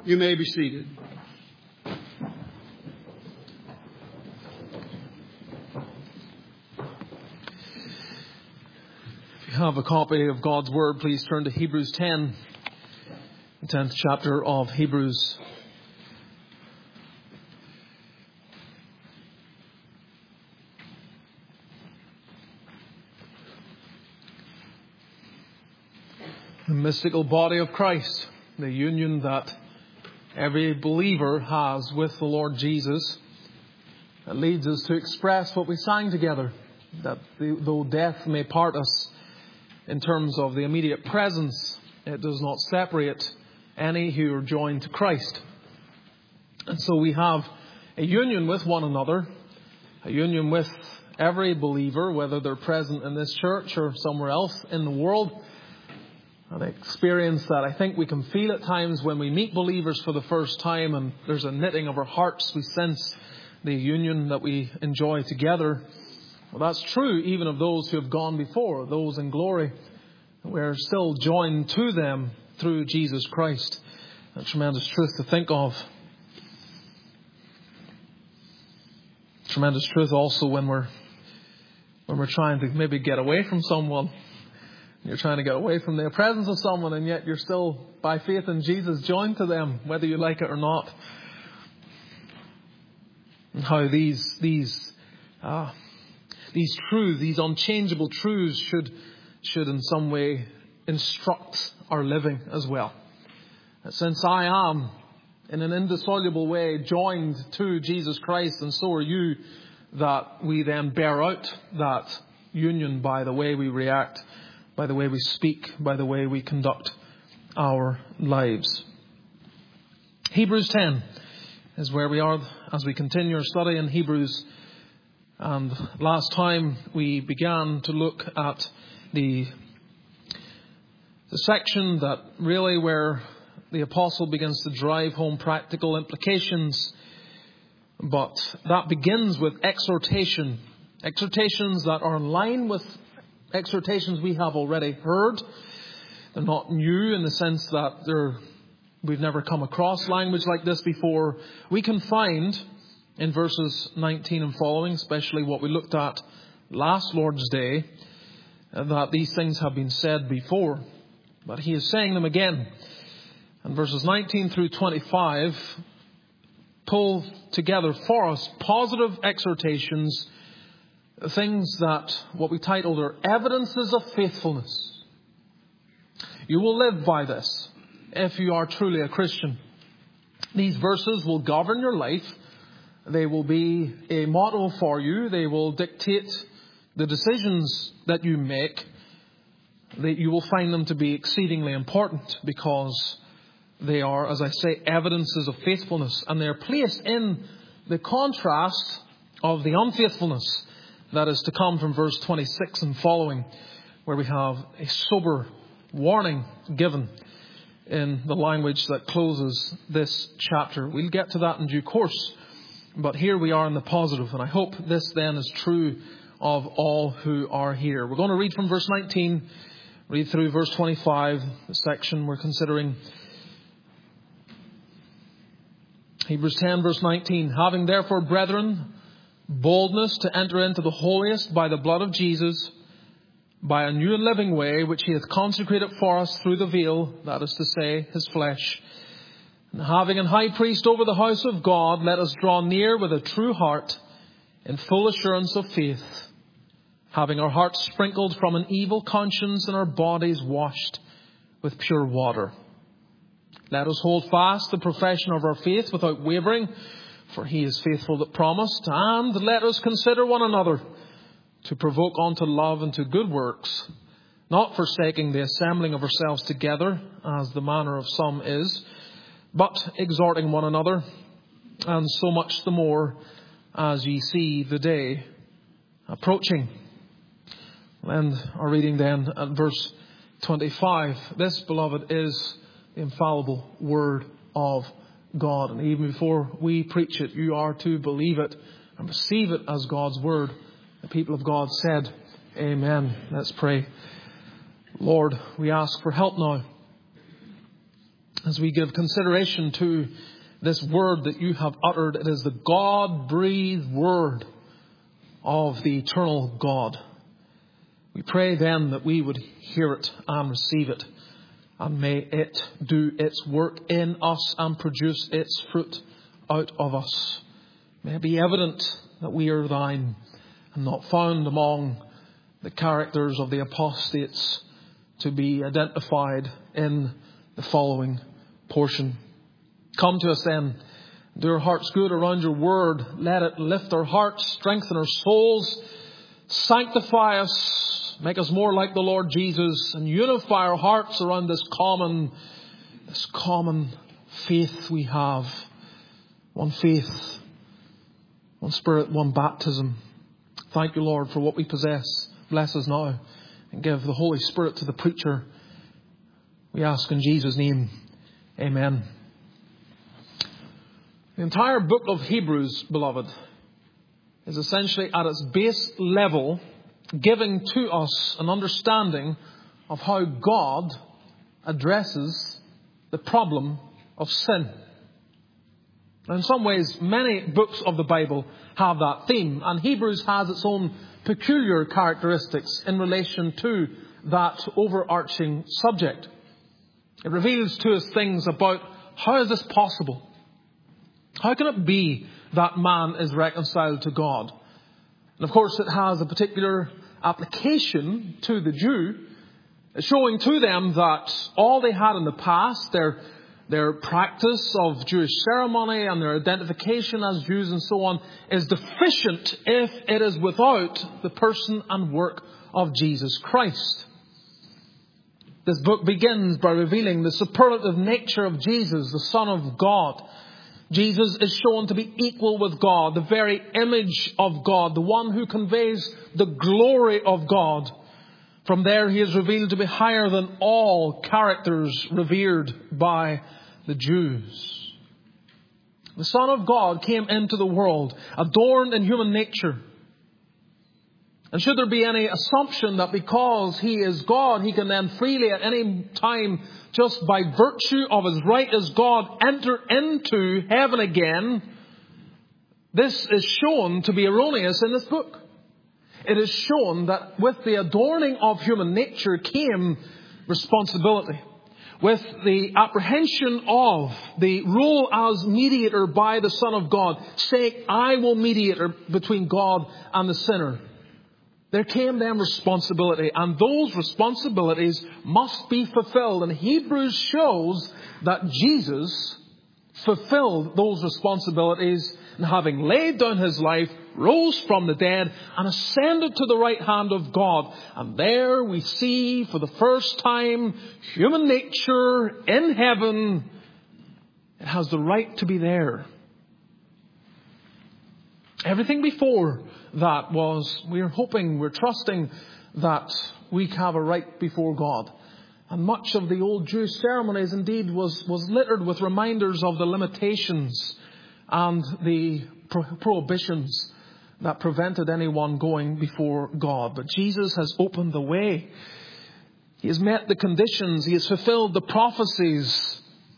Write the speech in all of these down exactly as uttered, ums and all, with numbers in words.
You may be seated. If you have a copy of God's Word, please turn to Hebrews ten, the tenth chapter of Hebrews. The mystical body of Christ, the union that every believer has with the Lord Jesus, that leads us to express what we sang together, that though death may part us in terms of the immediate presence, it does not separate any who are joined to Christ. And so we have a union with one another, a union with every believer, whether they're present in this church or somewhere else in the world. An experience that I think we can feel at times when we meet believers for the first time, and there's a knitting of our hearts. We sense the union that we enjoy together. Well, that's true even of those who have gone before, those in glory. We're still joined to them through Jesus Christ. A tremendous truth to think of. Tremendous truth also when we're when we're trying to maybe get away from someone. You're trying to get away from the presence of someone, and yet you're still, by faith in Jesus, joined to them, whether you like it or not. And how these these uh, these truths, these unchangeable truths, should should in some way instruct our living as well. Since I am, in an indissoluble way, joined to Jesus Christ, and so are you, that we then bear out that union by the way we react, by the way we speak, by the way we conduct our lives. Hebrews ten is where we are as we continue our study in Hebrews. And last time we began to look at the, the section that really where the apostle begins to drive home practical implications. But that begins with exhortation. Exhortations that are in line with exhortations we have already heard. They're not new in the sense that they're, we've never come across language like this before. We can find in verses nineteen and following, especially what we looked at last Lord's Day, that these things have been said before. But he is saying them again. And verses nineteen through twenty-five pull together for us positive exhortations, things that what we titled are evidences of faithfulness. You will live by this if you are truly a Christian. These verses will govern your life. They will be a model for you. They will dictate the decisions that you make. That you will find them to be exceedingly important because they are, as I say, evidences of faithfulness. And they are placed in the contrast of the unfaithfulness that is to come from verse twenty-six and following, where we have a sober warning given in the language that closes this chapter. We'll get to that in due course. But here we are in the positive, and I hope this then is true of all who are here. We're going to read from verse nineteen, read through verse twenty-five, the section we're considering. Hebrews ten, verse nineteen. Having therefore, brethren, boldness to enter into the holiest by the blood of Jesus, by a new and living way, which he hath consecrated for us through the veil, that is to say, his flesh. And having an high priest over the house of God, let us draw near with a true heart, in full assurance of faith, having our hearts sprinkled from an evil conscience and our bodies washed with pure water. Let us hold fast the profession of our faith without wavering, for he is faithful that promised. And let us consider one another to provoke unto love and to good works, not forsaking the assembling of ourselves together, as the manner of some is, but exhorting one another, and so much the more as ye see the day approaching. And our reading then at verse twenty-five. This, beloved, is the infallible word of God. And even before we preach it, you are to believe it and receive it as God's word. The people of God said, Amen. Let's pray. Lord, we ask for help now. as we give consideration to this word that you have uttered. It is the God-breathed word of the eternal God. We pray then that we would hear it and receive it, and may it do its work in us and produce its fruit out of us. May it be evident that we are thine and not found among the characters of the apostates to be identified in the following portion. Come to us then. Do our hearts good around your word. Let it lift our hearts, strengthen our souls, sanctify us, make us more like the Lord Jesus, and unify our hearts around this common, this common faith we have. One faith, one Spirit, one baptism. Thank you, Lord, for what we possess. Bless us now and give the Holy Spirit to the preacher. We ask in Jesus' name. Amen. The entire book of Hebrews, beloved, is essentially at its base level giving to us an understanding of how God addresses the problem of sin. Now, in some ways, many books of the Bible have that theme, and Hebrews has its own peculiar characteristics in relation to that overarching subject. It reveals to us things about how is this possible? How can it be that man is reconciled to God? And of course, it has a particular application to the Jew, showing to them that all they had in the past, their Their practice of Jewish ceremony and their identification as Jews and so on, is deficient if it is without the person and work of Jesus Christ. This book begins by revealing the superlative nature of Jesus, the Son of God. Jesus is shown to be equal with God, the very image of God, the one who conveys the glory of God. From there, he is revealed to be higher than all characters revered by the Jews. The Son of God came into the world, adorned in human nature. And should there be any assumption that because he is God, he can then freely at any time, just by virtue of his right as God, enter into heaven again, this is shown to be erroneous in this book. It is shown that with the adorning of human nature came responsibility. With the apprehension of the role as mediator by the Son of God, saying, I will mediate between God and the sinner, there came then responsibility. And those responsibilities must be fulfilled. And Hebrews shows that Jesus fulfilled those responsibilities, and having laid down his life, rose from the dead and ascended to the right hand of God. And there we see for the first time human nature in heaven. It has the right to be there. Everything before that was, we're hoping, we're trusting that we have a right before God. And much of the old Jewish ceremonies indeed was, was littered with reminders of the limitations and the pro- prohibitions that prevented anyone going before God. But Jesus has opened the way. He has met the conditions. He has fulfilled the prophecies.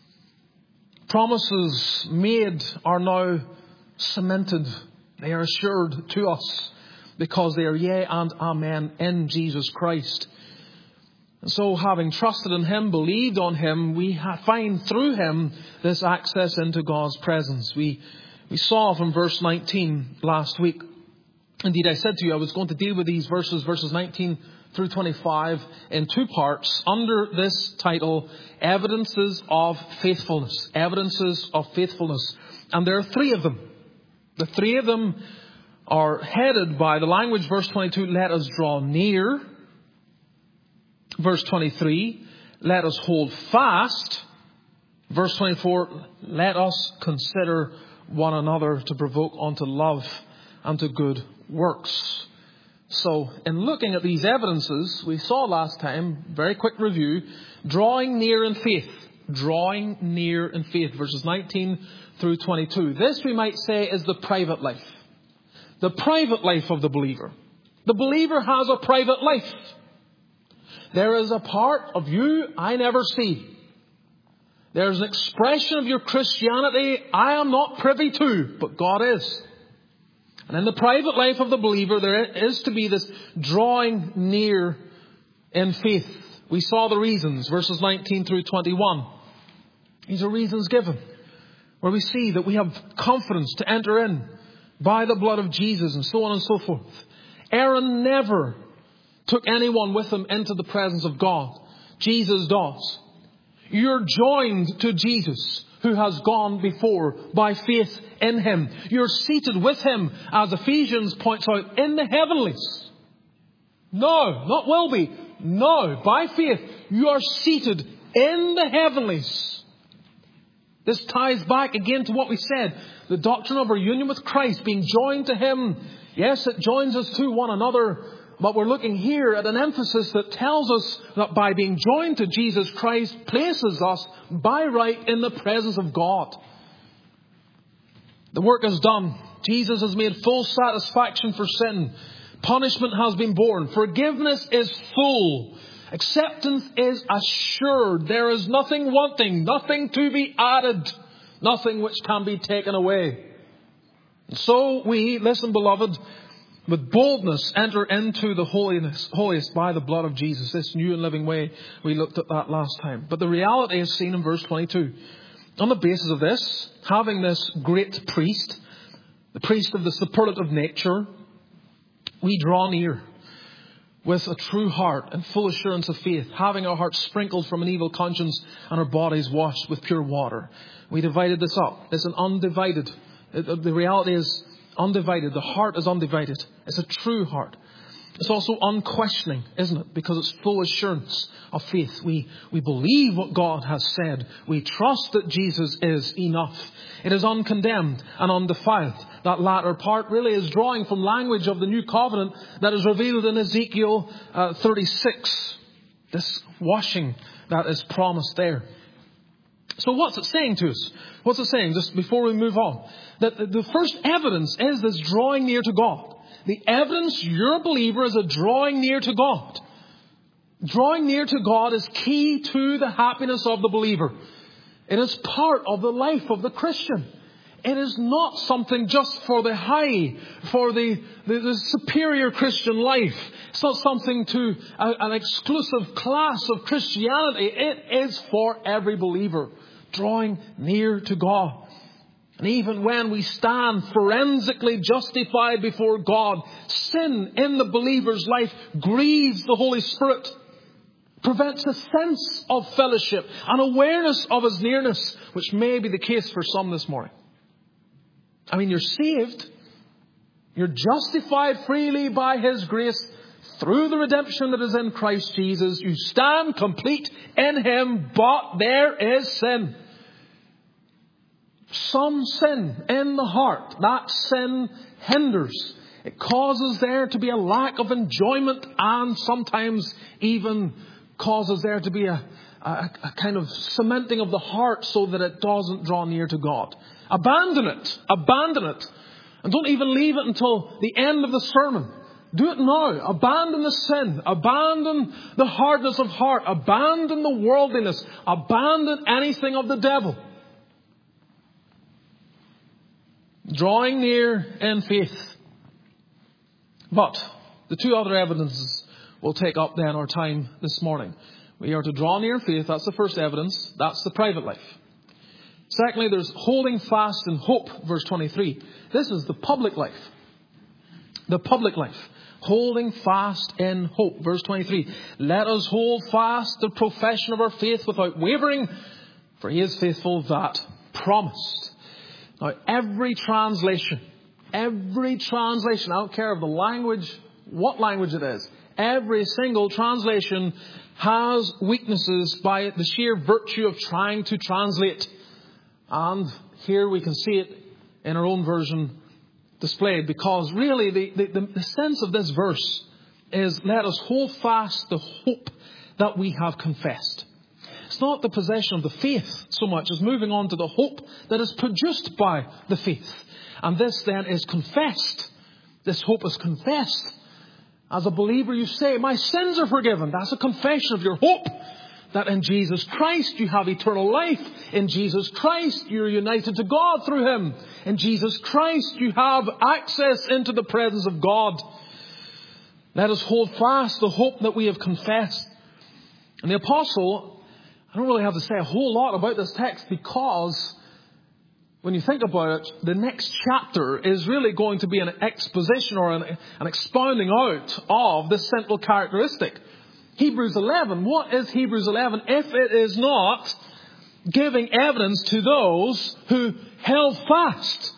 Promises made are now cemented. They are assured to us because they are yea and amen in Jesus Christ. And so, having trusted in him, believed on him, we find through him this access into God's presence. We we saw from verse nineteen last week. Indeed, I said to you I was going to deal with these verses, verses nineteen through twenty-five, in two parts under this title, Evidences of Faithfulness. Evidences of Faithfulness. And there are three of them. The three of them are headed by the language, verse twenty-two, let us draw near. Verse twenty-three, let us hold fast. Verse twenty-four, let us consider one another to provoke unto love and to good works. So, in looking at these evidences, we saw last time, very quick review, drawing near in faith. Drawing near in faith. Verses nineteen through twenty-two. This, we might say, is the private life. The private life of the believer. The believer has a private life. There is a part of you I never see. There's an expression of your Christianity I am not privy to, but God is. And in the private life of the believer, there is to be this drawing near in faith. We saw the reasons, verses nineteen through twenty-one. These are reasons given, where we see that we have confidence to enter in by the blood of Jesus and so on and so forth. Aaron never took anyone with him into the presence of God. Jesus does. You're joined to Jesus, who has gone before by faith in him. You're seated with him, as Ephesians points out, in the heavenlies. No, not will be. No, by faith, you are seated in the heavenlies. This ties back again to what we said. The doctrine of our union with Christ, being joined to him. Yes, it joins us to one another. But we're looking here at an emphasis that tells us that by being joined to Jesus Christ places us by right in the presence of God. The work is done. Jesus has made full satisfaction for sin. Punishment has been borne. Forgiveness is full. Acceptance is assured. There is nothing wanting, nothing to be added, nothing which can be taken away. So we, listen beloved, with boldness enter into the holiness, holiest by the blood of Jesus. This new and living way, we looked at that last time. But the reality is seen in verse twenty-two. On the basis of this, having this great priest, the priest of the superlative nature, we draw near with a true heart and full assurance of faith, having our hearts sprinkled from an evil conscience and our bodies washed with pure water. We divided this up. It's an undivided. The reality is undivided. The heart is undivided. It's a true heart. It's also unquestioning, isn't it? Because it's full assurance of faith. We, we believe what God has said. We trust that Jesus is enough. It is uncondemned and undefiled. That latter part really is drawing from language of the new covenant that is revealed in Ezekiel uh, thirty-six. This washing that is promised there. So what's it saying to us? What's it saying, just before we move on? That the first evidence is this drawing near to God. The evidence you're a believer is a drawing near to God. Drawing near to God is key to the happiness of the believer. It is part of the life of the Christian. It is not something just for the high, for the, the, the superior Christian life. It's not something to a, an exclusive class of Christianity. It is for every believer. Drawing near to God. And even when we stand forensically justified before God, sin in the believer's life grieves the Holy Spirit, prevents a sense of fellowship, an awareness of his nearness, which may be the case for some this morning. I mean, you're saved, you're justified freely by his grace through the redemption that is in Christ Jesus. You stand complete in him, but there is sin. Some sin in the heart. That sin hinders. It causes there to be a lack of enjoyment and sometimes even causes there to be a, a, a kind of cementing of the heart so that it doesn't draw near to God. Abandon it. Abandon it. And don't even leave it until the end of the sermon. Do it now. Abandon the sin. Abandon the hardness of heart. Abandon the worldliness. Abandon anything of the devil. Drawing near in faith. But the two other evidences will take up then our time this morning. We are to draw near in faith. That's the first evidence. That's the private life. Secondly, there's holding fast in hope, verse twenty-three. This is the public life. The public life. Holding fast in hope, verse twenty-three. Let us hold fast the profession of our faith without wavering, for he is faithful that promised. Now, every translation, every translation, I don't care of the language, what language it is, every single translation has weaknesses by the sheer virtue of trying to translate. And here we can see it in our own version displayed, because really the, the, the sense of this verse is, let us hold fast the hope that we have confessed. It's not the possession of the faith so much as moving on to the hope that is produced by the faith. And this then is confessed. This hope is confessed. As a believer you say, my sins are forgiven. That's a confession of your hope that in Jesus Christ you have eternal life. In Jesus Christ you're united to God through Him. In Jesus Christ you have access into the presence of God. Let us hold fast the hope that we have confessed. And the apostle, I don't really have to say a whole lot about this text, because when you think about it, the next chapter is really going to be an exposition or an, an expounding out of this central characteristic. Hebrews eleven. What is Hebrews eleven if it is not giving evidence to those who held fast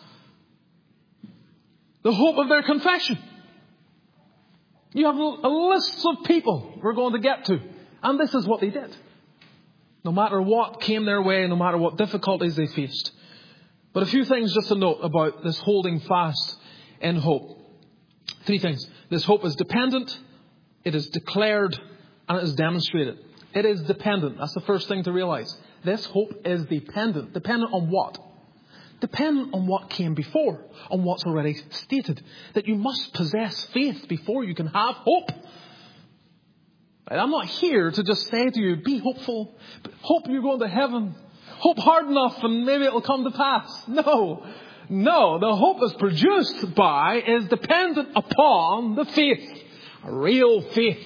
the hope of their confession? You have a list of people we're going to get to. And this is what they did. No matter what came their way, no matter what difficulties they faced. But a few things just to note about this holding fast in hope. Three things. This hope is dependent, it is declared, and it is demonstrated. It is dependent. That's the first thing to realize. This hope is dependent. Dependent on what? Dependent on what came before, on what's already stated. That you must possess faith before you can have hope. I'm not here to just say to you, be hopeful, hope you're going to heaven, hope hard enough and maybe it'll come to pass. No, no, the hope is produced by, is dependent upon the faith, a real faith.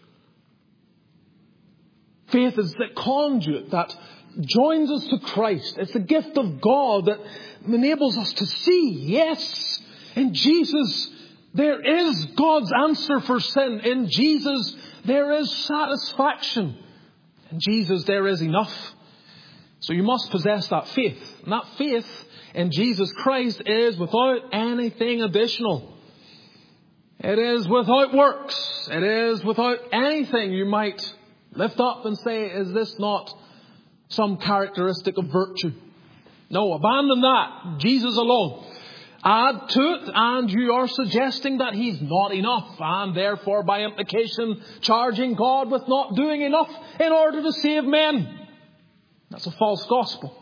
Faith is the conduit that joins us to Christ. It's the gift of God that enables us to see, yes, in Jesus there is God's answer for sin. In Jesus there is satisfaction. In Jesus there is enough. So you must possess that faith. And that faith in Jesus Christ is without anything additional. It is without works. It is without anything you might lift up and say, is this not some characteristic of virtue? No, abandon that. Jesus alone. Add to it, and you are suggesting that He's not enough, and therefore by implication charging God with not doing enough in order to save men. That's a false gospel.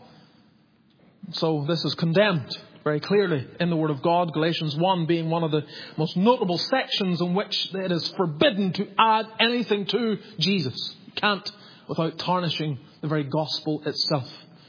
So this is condemned very clearly in the Word of God. Galatians one being one of the most notable sections in which it is forbidden to add anything to Jesus. You can't without tarnishing the very gospel itself.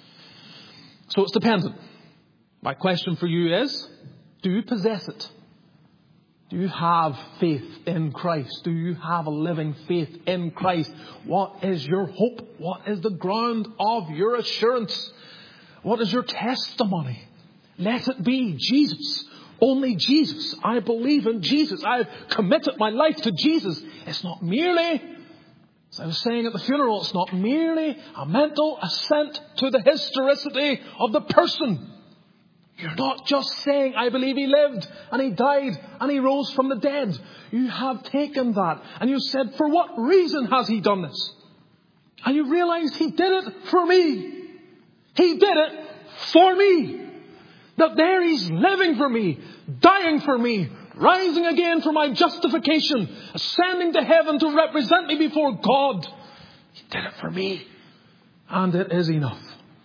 So it's dependent. My question for you is, do you possess it? Do you have faith in Christ? Do you have a living faith in Christ? What is your hope? What is the ground of your assurance? What is your testimony? Let it be Jesus. Only Jesus. I believe in Jesus. I've committed my life to Jesus. It's not merely, as I was saying at the funeral, it's not merely a mental assent to the historicity of the person. You're not just saying, I believe He lived and He died and He rose from the dead. You have taken that and you said, for what reason has He done this? And you realized He did it for me. He did it for me. That there He's living for me, dying for me, rising again for my justification, ascending to heaven to represent me before God. He did it for me. And it is enough.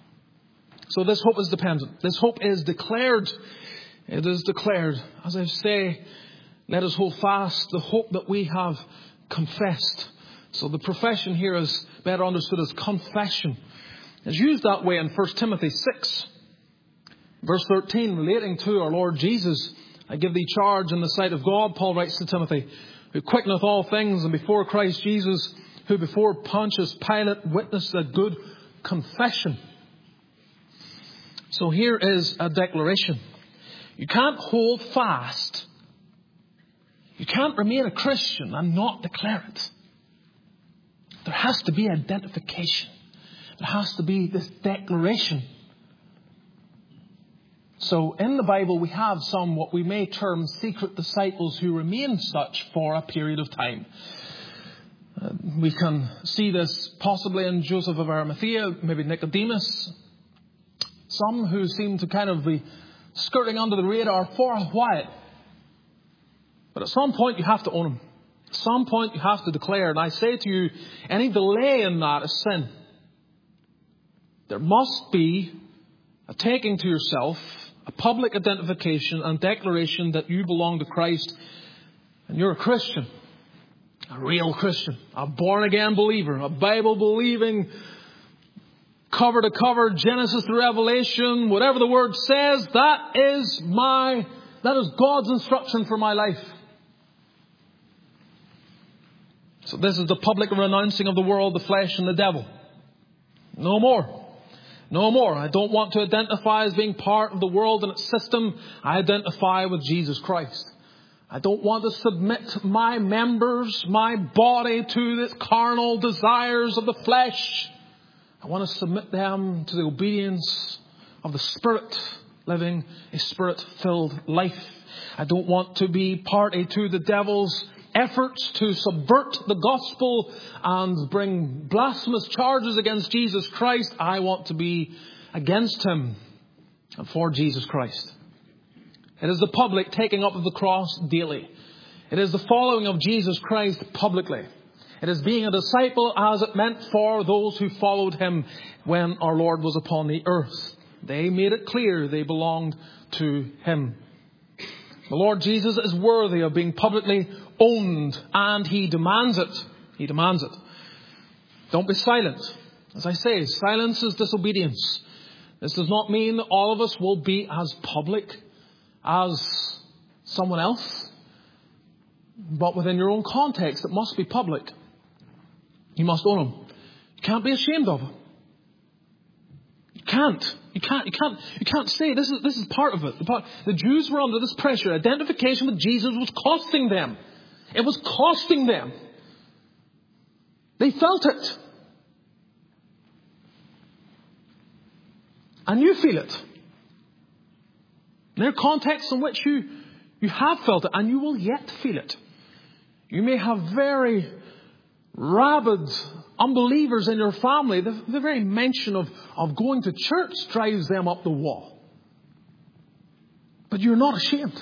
So this hope is dependent. This hope is declared. It is declared. As I say, let us hold fast the hope that we have confessed. So the profession here is better understood as confession. It's used that way in First Timothy six. Verse thirteen, relating to our Lord Jesus. I give thee charge in the sight of God, Paul writes to Timothy, who quickeneth all things, and before Christ Jesus, who before Pontius Pilate witnessed a good confession. So here is a declaration. You can't hold fast. You can't remain a Christian and not declare it. There has to be identification. There has to be this declaration. So in the Bible we have some what we may term secret disciples who remain such for a period of time. Uh, we can see this possibly in Joseph of Arimathea, maybe Nicodemus. Some who seem to kind of be skirting under the radar for a while. But at some point you have to own them. At some point you have to declare. And I say to you, any delay in that is sin. There must be a taking to yourself, a public identification and declaration that you belong to Christ and you're a Christian. A real Christian, a born-again believer, a Bible-believing, cover-to-cover, Genesis to Revelation, whatever the Word says, that is my, that is God's instruction for my life. So this is the public renouncing of the world, the flesh, and the devil. No more. No more. I don't want to identify as being part of the world and its system. I identify with Jesus Christ. I don't want to submit my members, my body to the carnal desires of the flesh. I want to submit them to the obedience of the Spirit, living a Spirit-filled life. I don't want to be party to the devil's efforts to subvert the gospel and bring blasphemous charges against Jesus Christ. I want to be against him and for Jesus Christ. It is the public taking up of the cross daily. It is the following of Jesus Christ publicly. It is being a disciple as it meant for those who followed him when our Lord was upon the earth. They made it clear they belonged to him. The Lord Jesus is worthy of being publicly owned, and he demands it. He demands it. Don't be silent. As I say, silence is disobedience. This does not mean that all of us will be as public as someone else. But within your own context, it must be public. You must own them. You can't be ashamed of it. You can't. You can't. You can't. You can't say this is this is part of it. The, part, the Jews were under this pressure. Identification with Jesus was costing them. It was costing them. They felt it. And you feel it. There are contexts in which you, you have felt it and you will yet feel it. You may have very rabid unbelievers in your family. The, the very mention of, of going to church drives them up the wall. But you're not ashamed.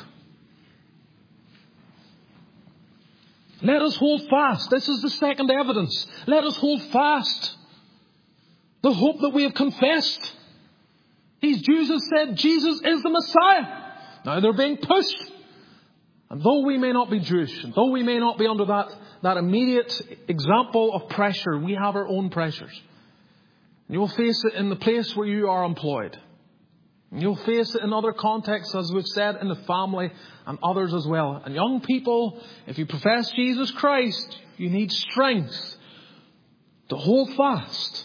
Let us hold fast. This is the second evidence. Let us hold fast the hope that we have confessed. These Jews have said Jesus is the Messiah. Now they're being pushed. And though we may not be Jewish, and though we may not be under that, that immediate example of pressure, we have our own pressures. And you will face it in the place where you are employed. And you'll face it in other contexts, as we've said, in the family and others as well. And young people, if you profess Jesus Christ, you need strength to hold fast.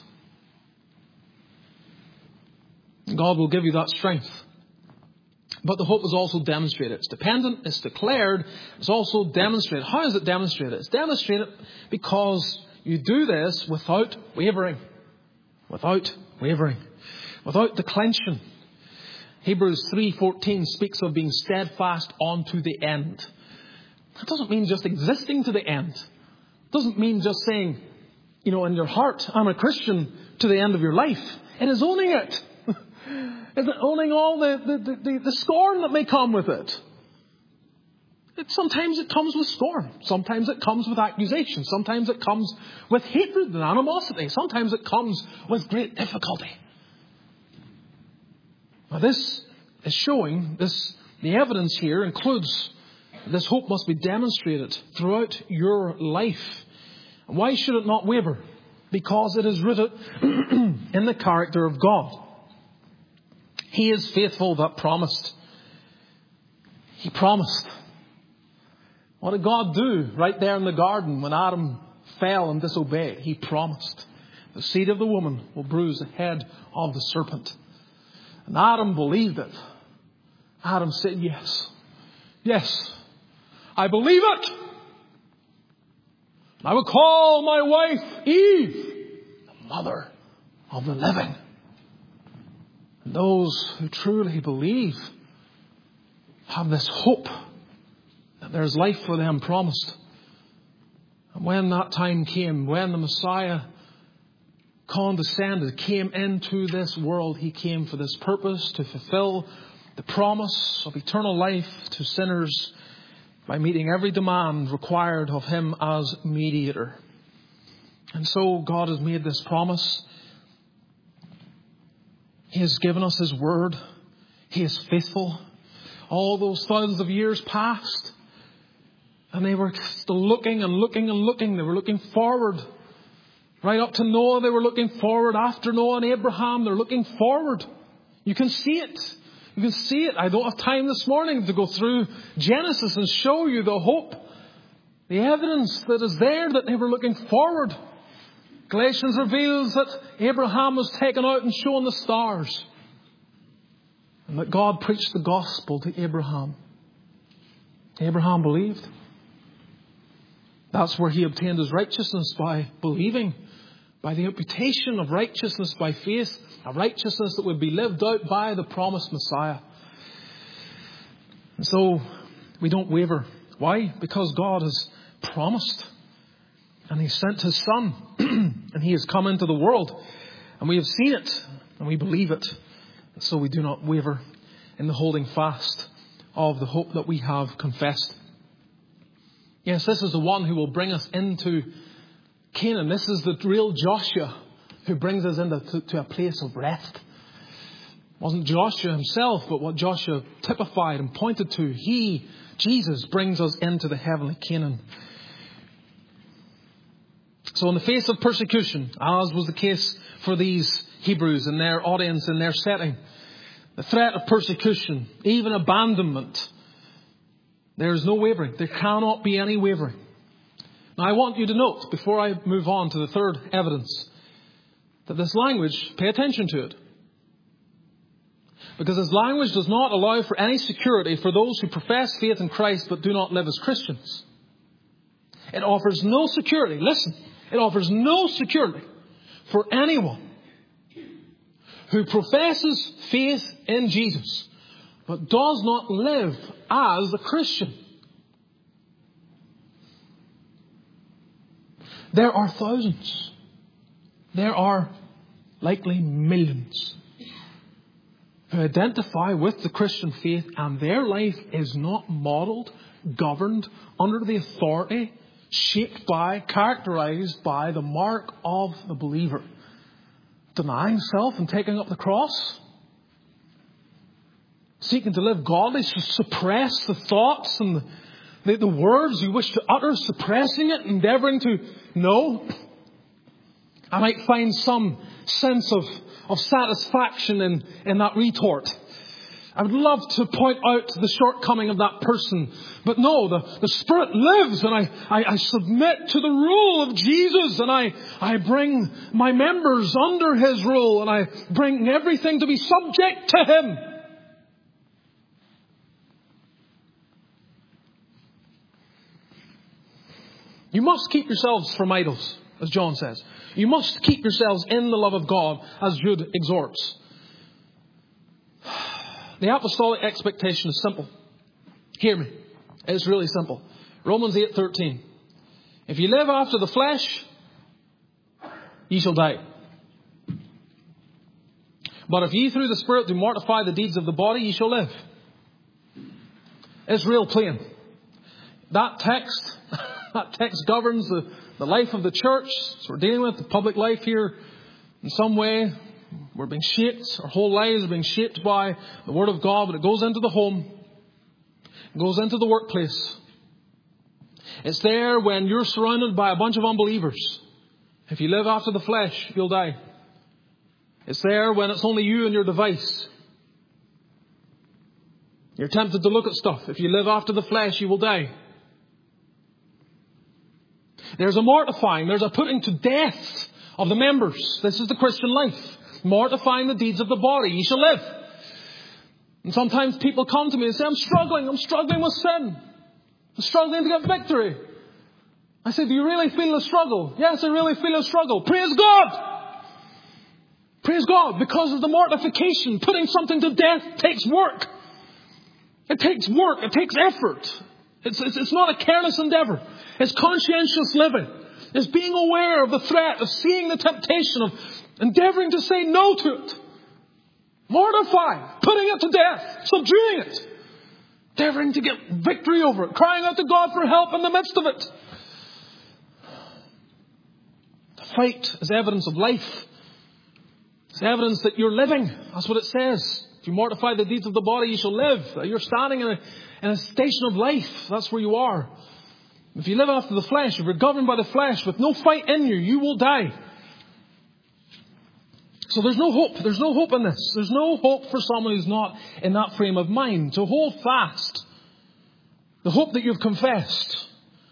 God will give you that strength. But the hope is also demonstrated. It's dependent, it's declared, it's also demonstrated. How is it demonstrated? It's demonstrated because you do this without wavering. Without wavering. Without declension. Hebrews three fourteen speaks of being steadfast unto the end. That doesn't mean just existing to the end. It doesn't mean just saying, you know, in your heart, I'm a Christian to the end of your life. It is owning it. Is it owning all the, the, the, the scorn that may come with it? it? Sometimes it comes with scorn. Sometimes it comes with accusation. Sometimes it comes with hatred and animosity. Sometimes it comes with great difficulty. Now this is showing, this the evidence here includes this hope must be demonstrated throughout your life. And why should it not waver? Because it is rooted in the character of God. He is faithful that promised. He promised. What did God do right there in the garden when Adam fell and disobeyed? He promised. The seed of the woman will bruise the head of the serpent. And Adam believed it. Adam said, yes. Yes. I believe it. I will call my wife Eve, the mother of the living. And those who truly believe have this hope that there's life for them promised. And when that time came, when the Messiah condescended, came into this world, he came for this purpose, to fulfill the promise of eternal life to sinners by meeting every demand required of him as mediator. And so God has made this promise. He has given us his word. He is faithful. All those thousands of years past, And they were still looking and looking and looking. They were looking forward. Right up to Noah, they were looking forward. After Noah and Abraham, they're looking forward. You can see it. You can see it. I don't have time this morning to go through Genesis and show you the hope, the evidence that is there that they were looking forward. Galatians reveals that Abraham was taken out and shown the stars. And that God preached the gospel to Abraham. Abraham believed. That's where he obtained his righteousness, by believing. By the imputation of righteousness by faith. A righteousness that would be lived out by the promised Messiah. And so we don't waver. Why? Because God has promised. And He sent His Son. And He has come into the world. And we have seen it. And we believe it. And so we do not waver in the holding fast of the hope that we have confessed. Yes, this is the one who will bring us into Canaan. This is the real Joshua who brings us into to, to a place of rest. It wasn't Joshua himself, but what Joshua typified and pointed to. He, Jesus, brings us into the heavenly Canaan. So in the face of persecution, as was the case for these Hebrews in their audience, in their setting, the threat of persecution, even abandonment, there is no wavering. There cannot be any wavering. Now I want you to note, before I move on to the third evidence, that this language, pay attention to it. Because this language does not allow for any security for those who profess faith in Christ but do not live as Christians. It offers no security. Listen, it offers no security for anyone who professes faith in Jesus but does not live as a Christian. There are thousands. There are likely millions who identify with the Christian faith, and their life is not modelled, governed, under the authority, shaped by, characterised by the mark of the believer. Denying self and taking up the cross. Seeking to live godly, to suppress the thoughts and the, the, the words you wish to utter, suppressing it, endeavouring to know. I might find some sense of, of satisfaction in, in that retort. I would love to point out the shortcoming of that person. But no, the, the Spirit lives, and I, I, I submit to the rule of Jesus, and I, I bring my members under His rule, and I bring everything to be subject to Him. You must keep yourselves from idols, as John says. You must keep yourselves in the love of God, as Jude exhorts. The apostolic expectation is simple. Hear me. It's really simple. Romans eight thirteen. If you live after the flesh, ye shall die. But if ye through the Spirit do mortify the deeds of the body, ye shall live. It's real plain. That text, that text governs the, the life of the church. So we're dealing with the public life here in some way. We're being shaped, our whole lives are being shaped by the Word of God, but it goes into the home. It goes into the workplace. It's there when you're surrounded by a bunch of unbelievers. If you live after the flesh, you'll die. It's there when it's only you and your device. You're tempted to look at stuff. If you live after the flesh, you will die. There's a mortifying, there's a putting to death of the members. This is the Christian life. Mortifying the deeds of the body, ye shall live. And sometimes people come to me and say, I'm struggling, I'm struggling with sin. I'm struggling to get victory. I say, do you really feel a struggle? Yes, I really feel a struggle. Praise God! Praise God, because of the mortification, putting something to death takes work. It takes work, it takes effort. It's, it's, it's not a careless endeavour. It's conscientious living. It's being aware of the threat, of seeing the temptation, of endeavouring to say no to it. Mortifying, putting it to death, subduing it. Endeavouring to get victory over it, crying out to God for help in the midst of it. The fight is evidence of life. It's evidence that you're living. That's what it says. If you mortify the deeds of the body, you shall live. You're standing in a, in a station of life. That's where you are. If you live after the flesh, if you're governed by the flesh with no fight in you, you will die. So there's no hope. There's no hope in this. There's no hope for someone who's not in that frame of mind. To hold fast the hope that you've confessed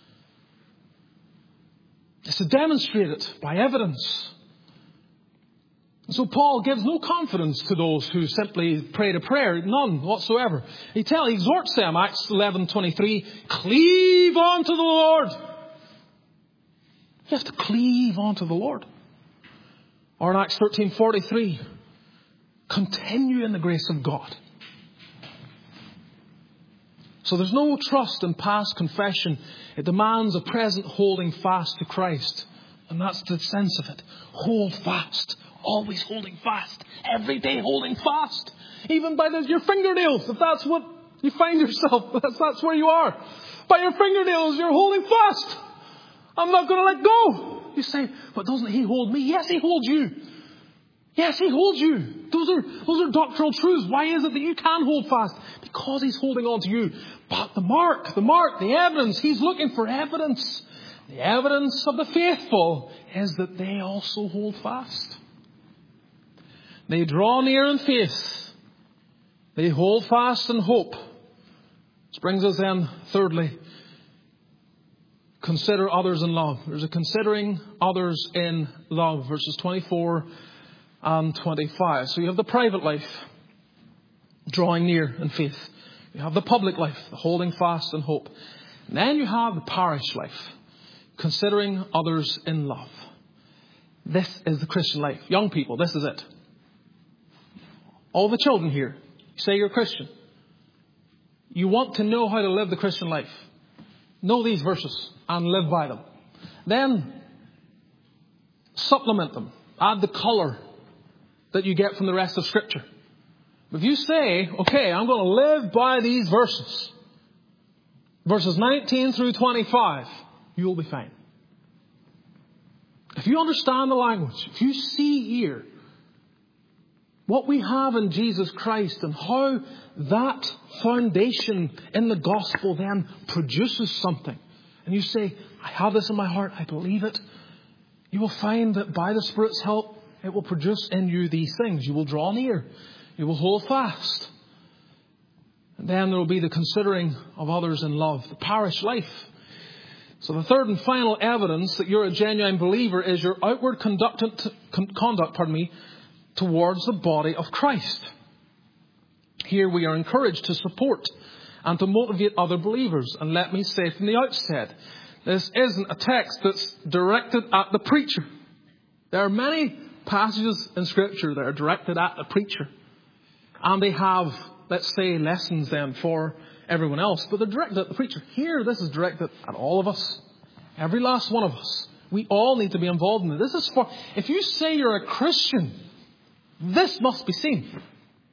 is to demonstrate it by evidence. So Paul gives no confidence to those who simply pray a prayer, none whatsoever. He tells, he exhorts them, Acts eleven twenty-three, cleave on to the Lord. You have to cleave on to the Lord. Or in Acts thirteen forty-three, continue in the grace of God. So there's no trust in past confession. It demands a present holding fast to Christ. And that's the sense of it. Hold fast. Always holding fast. Every day holding fast. Even by the, your fingernails. If that's what you find yourself, that's, that's where you are. By your fingernails, you're holding fast. I'm not going to let go. You say, but doesn't He hold me? Yes, He holds you. Yes, He holds you. Those are, those are doctrinal truths. Why is it that you can hold fast? Because He's holding on to you. But the mark, the mark, the evidence, He's looking for evidence. The evidence of the faithful is that they also hold fast. They draw near in faith. They hold fast in hope. This brings us then, thirdly, consider others in love. There's a considering others in love, verses twenty-four and twenty-five. So you have the private life, drawing near in faith. You have the public life, the holding fast in hope. And then you have the parish life, considering others in love. This is the Christian life. Young people, this is it. All the children here, you say you're a Christian. You want to know how to live the Christian life. Know these verses and live by them. Then supplement them. Add the colour that you get from the rest of Scripture. If you say, okay, I'm going to live by these verses, verses nineteen through twenty-five, you'll be fine. If you understand the language, if you see here what we have in Jesus Christ and how that foundation in the gospel then produces something, and you say, I have this in my heart, I believe it, you will find that by the Spirit's help, it will produce in you these things. You will draw near. You will hold fast. And then there will be the considering of others in love, the parish life. So the third and final evidence that you're a genuine believer is your outward conduct, conduct pardon me, towards the body of Christ. Here we are encouraged to support and to motivate other believers. And let me say from the outset, this isn't a text that's directed at the preacher. There are many passages in Scripture that are directed at the preacher. And they have, let's say, lessons then for everyone else. But they're directed at the preacher. Here, this is directed at all of us. Every last one of us. We all need to be involved in it. This is for, if you say you're a Christian, this must be seen.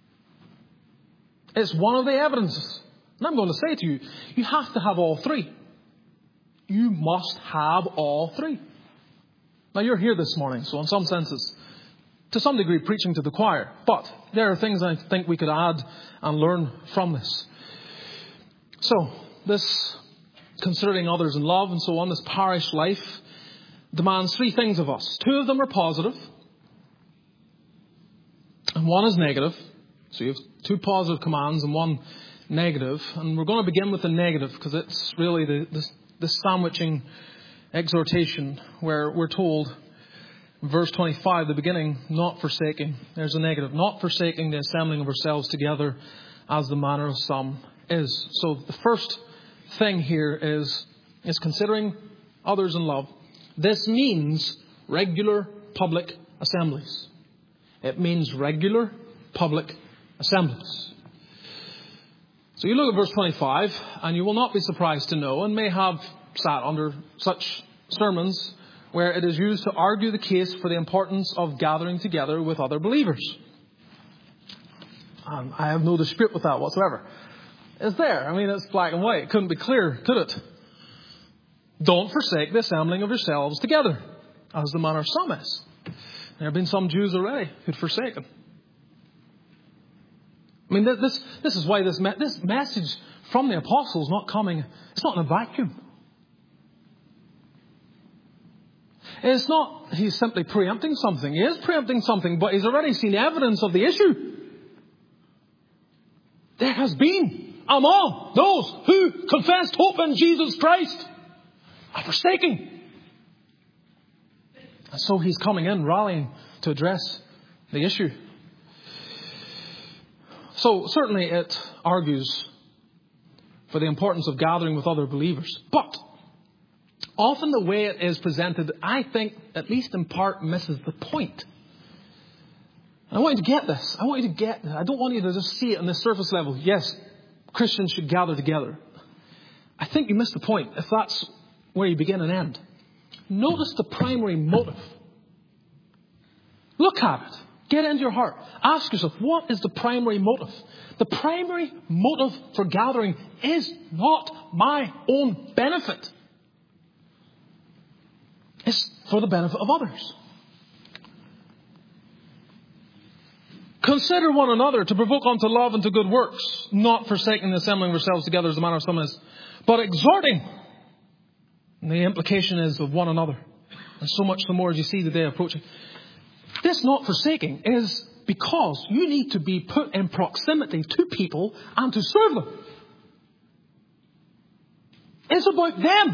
It's one of the evidences. And I'm going to say to you, you have to have all three. You must have all three. Now you're here this morning, so in some senses, to some degree, preaching to the choir. But there are things I think we could add and learn from this. So, this considering others in love and so on, this parish life demands three things of us. Two of them are positive, and one is negative. So you have two positive commands and one negative. And we're going to begin with the negative because it's really the, the, the sandwiching exhortation where we're told, verse twenty-five, the beginning, not forsaking. There's a negative. Not forsaking the assembling of ourselves together as the manner of some is. So the first thing here is, is considering others in love. This means regular public assemblies. It means regular public assemblies. So you look at verse twenty-five and you will not be surprised to know, and may have sat under such sermons where it is used to argue the case for the importance of gathering together with other believers. Um, I have no dispute with that whatsoever. It's there. I mean, it's black and white. It couldn't be clearer, could it? Don't forsake the assembling of yourselves together, as the manner of some is. There have been some Jews already who'd forsaken. I mean, this this is why this me- this message from the apostles not coming. It's not in a vacuum. It's not he's simply preempting something. He is preempting something, but he's already seen evidence of the issue. There has been among those who confessed hope in Jesus Christ a forsaking. And so he's coming in, rallying to address the issue. So certainly it argues for the importance of gathering with other believers. But often the way it is presented, I think, at least in part, misses the point. I want you to get this. I want you to get this. I don't want you to just see it on the surface level. Yes, Christians should gather together. I think you miss the point if that's where you begin and end. Notice the primary motive. Look at it. Get it into your heart. Ask yourself, what is the primary motive? The primary motive for gathering is not my own benefit. It's for the benefit of others. Consider one another to provoke unto love and to good works, not forsaking the assembling of ourselves together as the manner of some is, but exhorting. And the implication is of one another. And so much the more as you see the day approaching. This not forsaking is because you need to be put in proximity to people and to serve them. It's about them.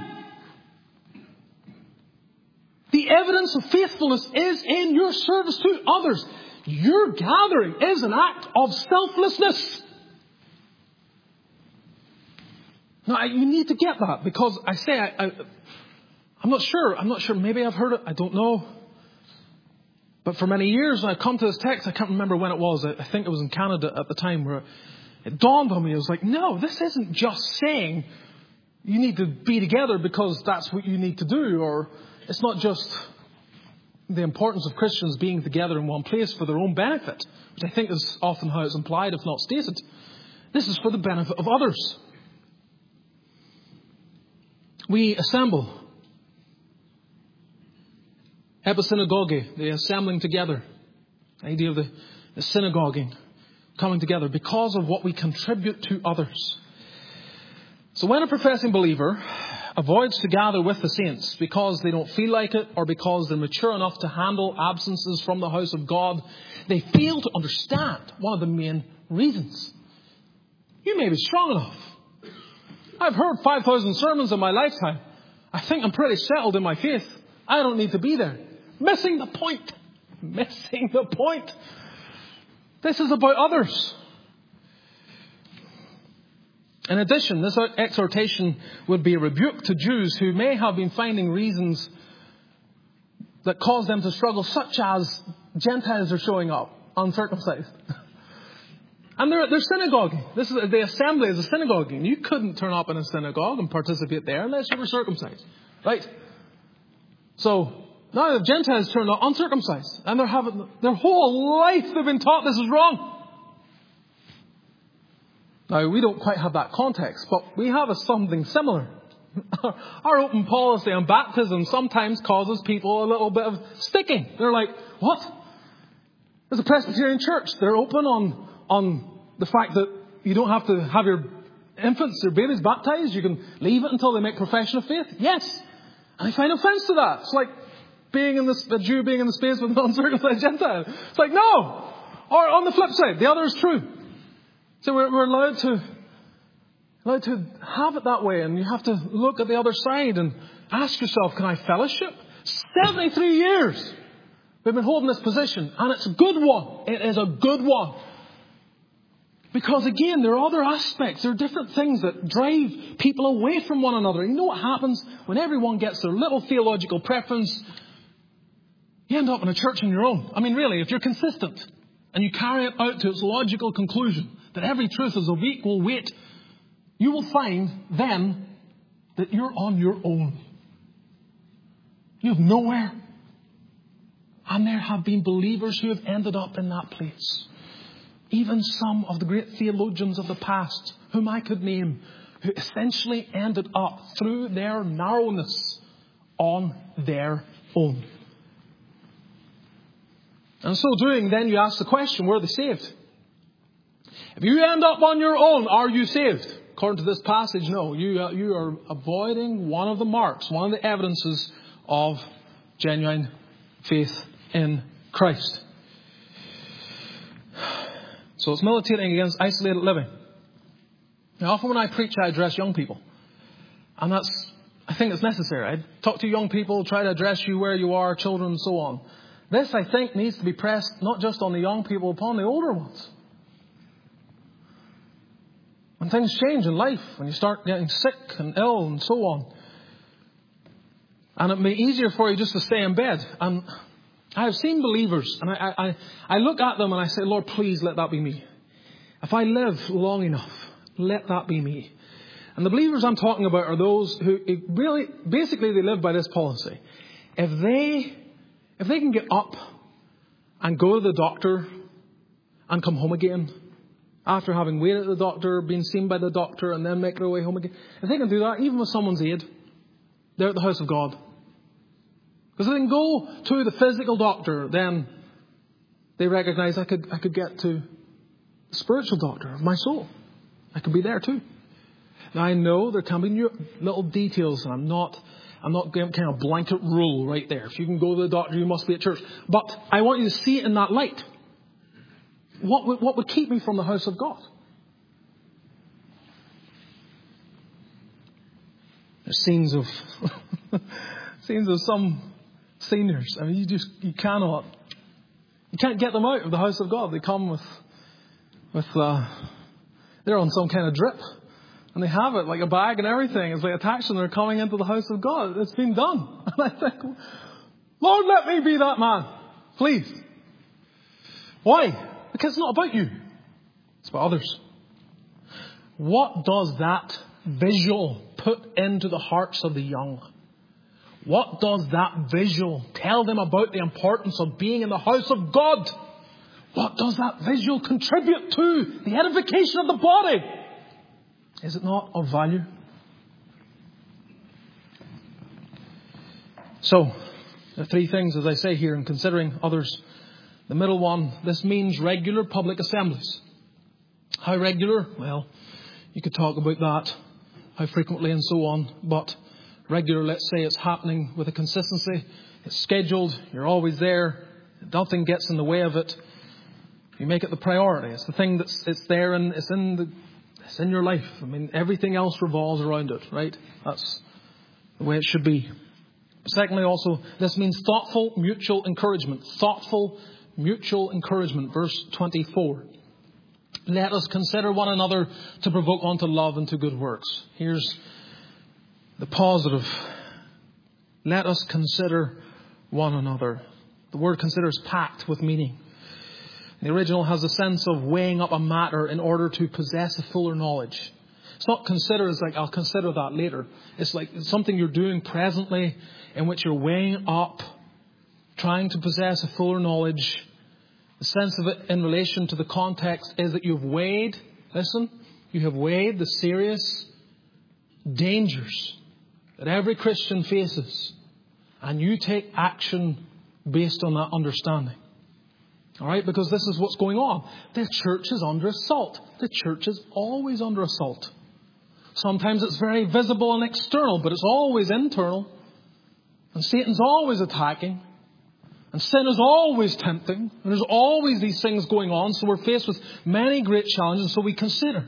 The evidence of faithfulness is in your service to others. Your gathering is an act of selflessness. Now, you need to get that because I say, I, I, I'm not sure. I'm not sure. Maybe I've heard it. I don't know. But for many years, when I've come to this text, I can't remember when it was. I think it was in Canada at the time where it dawned on me. I was like, no, this isn't just saying you need to be together because that's what you need to do. Or it's not just the importance of Christians being together in one place for their own benefit, which I think is often how it's implied, if not stated. This is for the benefit of others. We assemble. Episynagoge, the assembling together. The idea of the, the synagoguing, coming together because of what we contribute to others. So when a professing believer avoids to gather with the saints because they don't feel like it or because they're mature enough to handle absences from the house of God, they fail to understand one of the main reasons. You may be strong enough. I've heard five thousand sermons in my lifetime. I think I'm pretty settled in my faith. I don't need to be there. Missing the point. Missing the point. This is about others. In addition, this exhortation would be a rebuke to Jews who may have been finding reasons that cause them to struggle, such as Gentiles are showing up, uncircumcised. And they're, they're synagoguing. This is, the assembly is a synagogue. And you couldn't turn up in a synagogue and participate there unless you were circumcised. Right? So, now the Gentiles turn up uncircumcised. And they're having, their whole life they've been taught this is wrong. Now, we don't quite have that context, but we have a something similar. Our open policy on baptism sometimes causes people a little bit of sticking. They're like, what? There's a Presbyterian church. They're open on, on the fact that you don't have to have your infants, your babies baptized. You can leave it until they make profession of faith. Yes. And I find offense to that. It's like being in this, a Jew being in the space with an uncircumcised Gentile. It's like, no. Or on the flip side, the other is true. So we're, we're allowed to, allowed to have it that way. And you have to look at the other side and ask yourself, can I fellowship? seventy-three years we've been holding this position. And it's a good one. It is a good one. Because again, there are other aspects. There are different things that drive people away from one another. You know what happens when everyone gets their little theological preference? You end up in a church on your own. I mean, really, if you're consistent and you carry it out to its logical conclusion, that every truth is of equal weight, you will find then that you're on your own. You have nowhere. And there have been believers who have ended up in that place. Even some of the great theologians of the past, whom I could name, who essentially ended up through their narrowness on their own. And so doing, then you ask the question, were they saved? If you end up on your own, are you saved? According to this passage, no. You, uh, you are avoiding one of the marks, one of the evidences of genuine faith in Christ. So it's militating against isolated living. Now, often when I preach, I address young people. And that's, I think it's necessary. I talk to young people, try to address you where you are, children and so on. This, I think, needs to be pressed not just on the young people, upon the older ones. When things change in life, when you start getting sick and ill and so on. And it may be easier for you just to stay in bed. And I have seen believers, and I, I, I look at them and I say, Lord, please let that be me. If I live long enough, let that be me. And the believers I'm talking about are those who really, basically they live by this policy. If they, if they can get up and go to the doctor and come home again, after having waited at the doctor, been seen by the doctor, and then make their way home again, if they can do that, even with someone's aid, they're at the house of God. Because if they can go to the physical doctor, then they recognize I could I could get to the spiritual doctor of my soul. I could be there too. Now I know there can be new, little details, and I'm not I'm not getting kind of blanket rule right there. If you can go to the doctor, you must be at church. But I want you to see it in that light. What would, what would keep me from the house of God? There's scenes of scenes of some seniors. I mean, you just you cannot you can't get them out of the house of God. They come with with uh, they're on some kind of drip, and they have it like a bag and everything. It's like attached, and they're coming into the house of God. It's been done, and I think, Lord, let me be that man, please. Why? Because it's not about you; it's about others. What does that visual put into the hearts of the young? What does that visual tell them about the importance of being in the house of God? What does that visual contribute to the edification of the body? Is it not of value? So, the three things, as I say here, and considering others. The middle one, this means regular public assemblies. How regular? Well, you could talk about that. How frequently and so on. But regular, let's say it's happening with a consistency. It's scheduled. You're always there. Nothing gets in the way of it. You make it the priority. It's the thing that's it's there and it's in the it's in your life. I mean, everything else revolves around it, right? That's the way it should be. Secondly, also, this means thoughtful mutual encouragement. Thoughtful mutual encouragement. Verse twenty-four. Let us consider one another to provoke unto love and to good works. Here's the positive. Let us consider one another. The word consider is packed with meaning. The original has a sense of weighing up a matter in order to possess a fuller knowledge. It's not consider as like, I'll consider that later. It's like something you're doing presently in which you're weighing up, trying to possess a fuller knowledge. The sense of it in relation to the context is that you've weighed, listen, you have weighed the serious dangers that every Christian faces, and you take action based on that understanding. All right, because this is what's going on. The church is under assault. The church is always under assault. Sometimes it's very visible and external, but it's always internal. And Satan's always attacking. And sin is always tempting. And there's always these things going on. So we're faced with many great challenges. So we consider.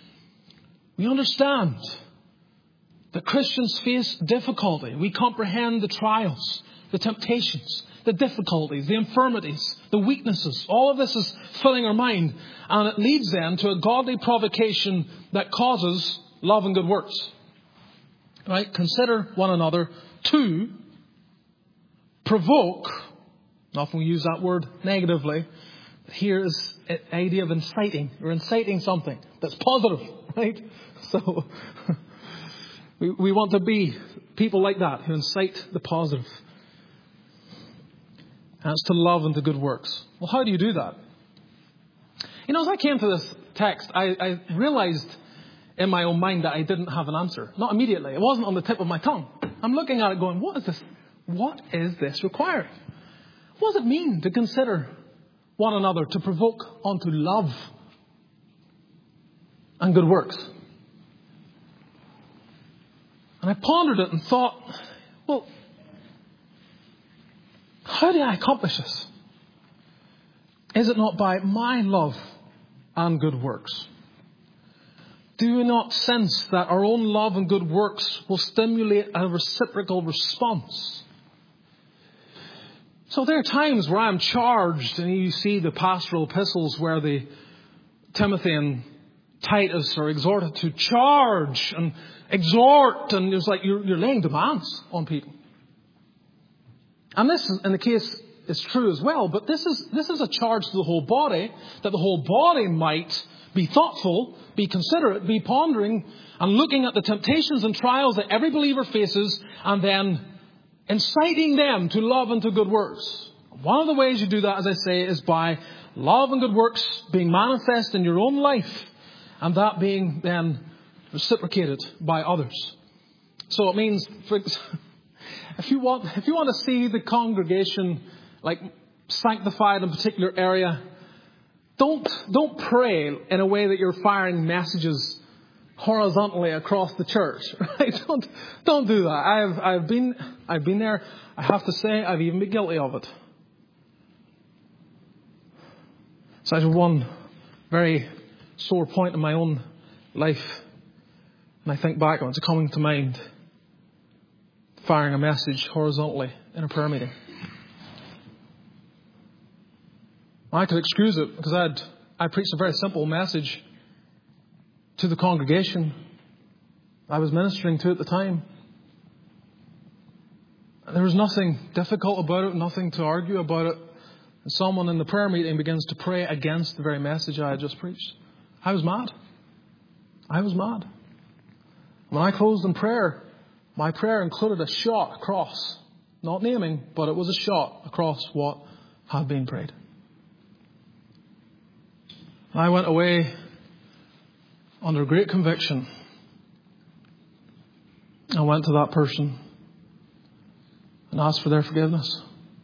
We understand that Christians face difficulty. We comprehend the trials, the temptations, the difficulties, the infirmities, the weaknesses. All of this is filling our mind. And it leads then to a godly provocation that causes love and good works. Right? Consider one another to provoke. Often we use that word negatively. Here is the idea of inciting. You're inciting something that's positive, right? So we, we want to be people like that who incite the positive. And it's to love and to good works. Well, how do you do that? You know, as I came to this text, I, I realized in my own mind that I didn't have an answer. Not immediately. It wasn't on the tip of my tongue. I'm looking at it going, what is this? What is this requiring? What does it mean to consider one another, to provoke unto love and good works? And I pondered it and thought, well, How do I accomplish this? Is it not by my love and good works? Do we not sense that our own love and good works will stimulate a reciprocal response? So there are times where I'm charged, and you see the pastoral epistles where the Timothy and Titus are exhorted to charge and exhort, and it's like you're, you're laying demands on people. And this is, in the case, is true as well, but this is this is a charge to the whole body, that the whole body might be thoughtful, be considerate, be pondering, and looking at the temptations and trials that every believer faces, and then inciting them to love and to good works. One of the ways you do that, as I say, is by love and good works being manifest in your own life, and that being then reciprocated by others. So it means, for example, if you want, if you want to see the congregation like sanctified in a particular area, don't don't pray in a way that you're firing messages horizontally across the church. Right? Don't don't do that. I've I've been I've been there. I have to say I've even been guilty of it. So I have one very sore point in my own life, and I think back on it's coming to mind. Firing a message horizontally in a prayer meeting. I could excuse it because I'd I preached a very simple message to the congregation I was ministering to at the time. There was nothing difficult about it, nothing to argue about it. And someone in the prayer meeting begins to pray against the very message I had just preached. I was mad. I was mad. When I closed in prayer, my prayer included a shot across, not naming, but it was a shot across what had been prayed. I went away under great conviction. I went to that person and asked for their forgiveness.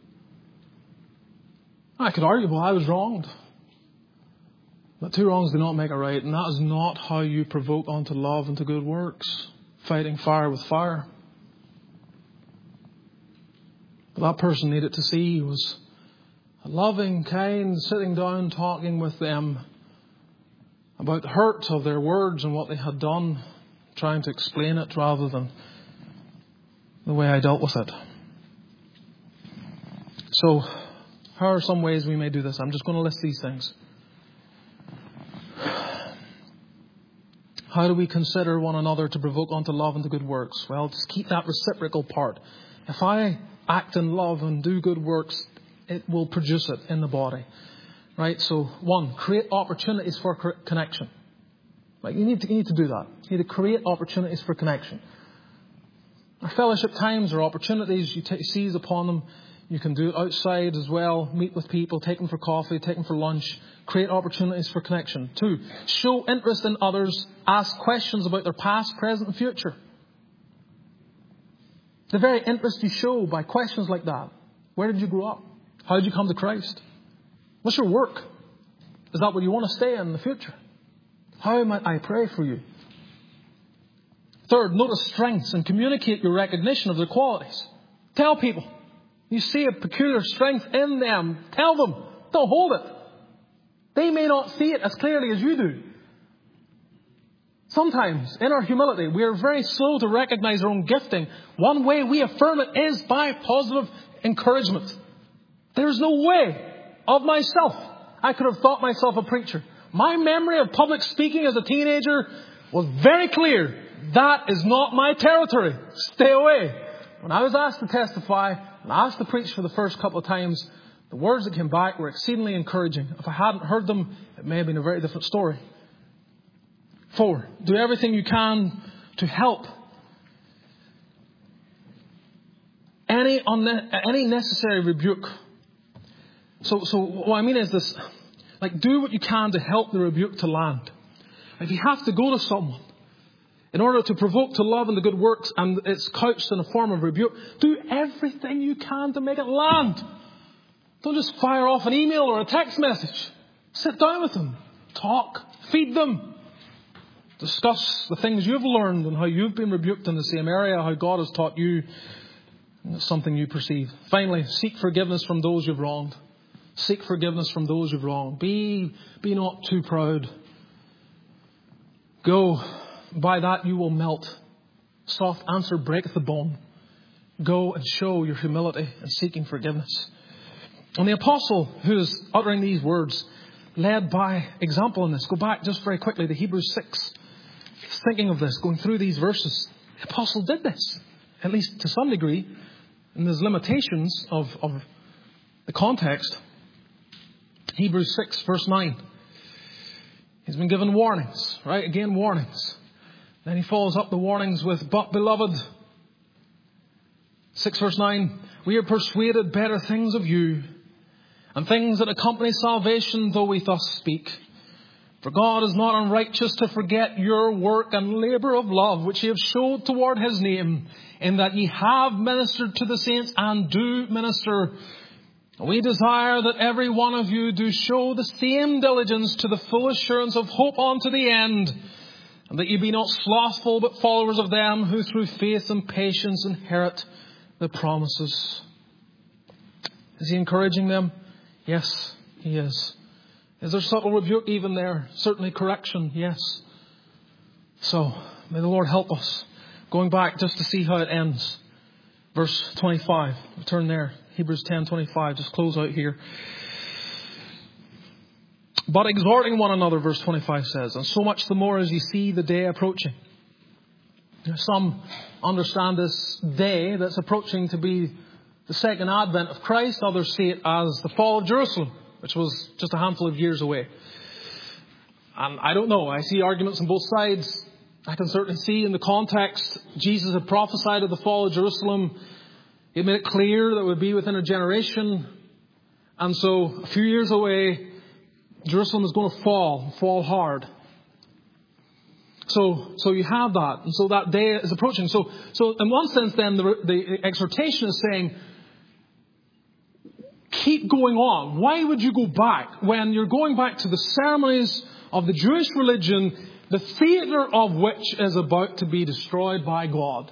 I could argue, well, I was wronged. But two wrongs do not make a right, and that is not how you provoke unto love and to good works. Fighting fire with fire. But that person needed to see was a loving, kind, sitting down, talking with them about the hurt of their words and what they had done, trying to explain it rather than the way I dealt with it. So, how are some ways we may do this? I'm just going to list these things. How do we consider one another to provoke unto love and to good works? Well, just keep that reciprocal part. If I act in love and do good works, it will produce it in the body. Right? So, one, create opportunities for connection. Like you need to, you need to do that. You need to create opportunities for connection. Our fellowship times are opportunities. You t- seize upon them. You can do it outside as well. Meet with people, take them for coffee, take them for lunch. Create opportunities for connection. Two, show interest in others. Ask questions about their past, present and future. The very interest you show by questions like that. Where did you grow up? How did you come to Christ? What's your work? Is that what you want to stay in, in the future? How might I pray for you? Third, notice strengths and communicate your recognition of their qualities. Tell people. You see a peculiar strength in them. Tell them. Don't hold it. They may not see it as clearly as you do. Sometimes, in our humility, we are very slow to recognize our own gifting. One way we affirm it is by positive encouragement. There is no way of myself I could have thought myself a preacher. My memory of public speaking as a teenager was very clear. That is not my territory. Stay away. When I was asked to testify and asked to preach for the first couple of times, the words that came back were exceedingly encouraging. If I hadn't heard them, it may have been a very different story. Four, do everything you can to help any unne- any necessary rebuke. So, so what I mean is this, like do what you can to help the rebuke to land. If you have to go to someone in order to provoke to love and the good works, and it's couched in a form of rebuke, do everything you can to make it land. Don't just fire off an email or a text message. Sit down with them. Talk. Feed them. Discuss the things you've learned and how you've been rebuked in the same area, how God has taught you. It's something you perceive. Finally, seek forgiveness from those you've wronged. Seek forgiveness from those you've wronged. Be, be not too proud. Go, by that you will melt. Soft answer breaketh the bone. Go and show your humility in seeking forgiveness. And the apostle who is uttering these words, led by example in this. Go back just very quickly to Hebrews six. Thinking of this, going through these verses. The apostle did this, at least to some degree, and there's limitations of, of the context. Hebrews six, verse nine. He's been given warnings, right? Again, warnings. Then he follows up the warnings with, but beloved, six verse nine, we are persuaded better things of you, and things that accompany salvation, though we thus speak. For God is not unrighteous to forget your work and labour of love, which ye have showed toward his name, in that ye have ministered to the saints and do minister. We desire that every one of you do show the same diligence to the full assurance of hope unto the end, and that ye be not slothful, but followers of them who through faith and patience inherit the promises. Is he encouraging them? Yes, he is. Is there subtle rebuke even there? Certainly correction, yes. So, may the Lord help us. Going back just to see how it ends. Verse twenty-five. We'll turn there. Hebrews ten twenty-five. Just close out here. But exhorting one another, verse twenty-five says, and so much the more as you see the day approaching. Some understand this day that's approaching to be the second advent of Christ. Others see it as the fall of Jerusalem, which was just a handful of years away. And I don't know. I see arguments on both sides. I can certainly see in the context, Jesus had prophesied of the fall of Jerusalem. He made it clear that it would be within a generation. And so a few years away, Jerusalem is going to fall, fall hard. So, so you have that. And so that day is approaching. So, so in one sense then, the, the exhortation is saying, keep going on. Why would you go back when you're going back to the ceremonies of the Jewish religion, the theatre of which is about to be destroyed by God?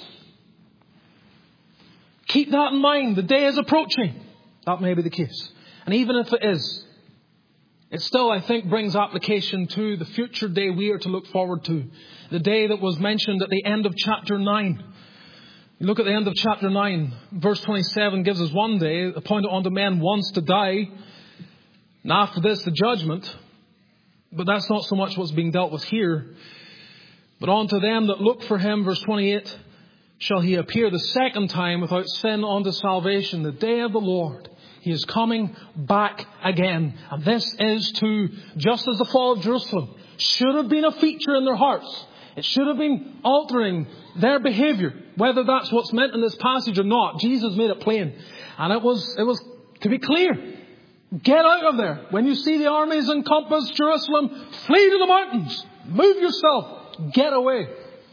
Keep that in mind. The day is approaching. That may be the case. And even if it is, it still, I think, brings application to the future day we are to look forward to. The day that was mentioned at the end of chapter nine. You look at the end of chapter nine, verse twenty-seven gives us one day appointed unto men once to die, and after this the judgment. But that's not so much what's being dealt with here. But unto them that look for him, verse twenty-eight, shall he appear the second time without sin unto salvation, the day of the Lord. He is coming back again. And this is to, just as the fall of Jerusalem should have been a feature in their hearts. It should have been altering their behaviour, whether that's what's meant in this passage or not. Jesus made it plain. And it was, it was to be clear. Get out of there. When you see the armies encompass Jerusalem, flee to the mountains. Move yourself. Get away.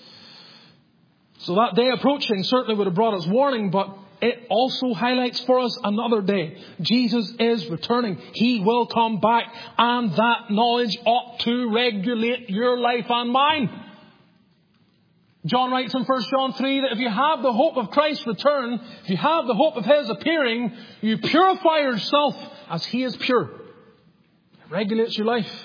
So that day approaching certainly would have brought us warning, but it also highlights for us another day. Jesus is returning. He will come back, and that knowledge ought to regulate your life and mine. John writes in First John three that if you have the hope of Christ's return, if you have the hope of his appearing, you purify yourself as he is pure. It regulates your life.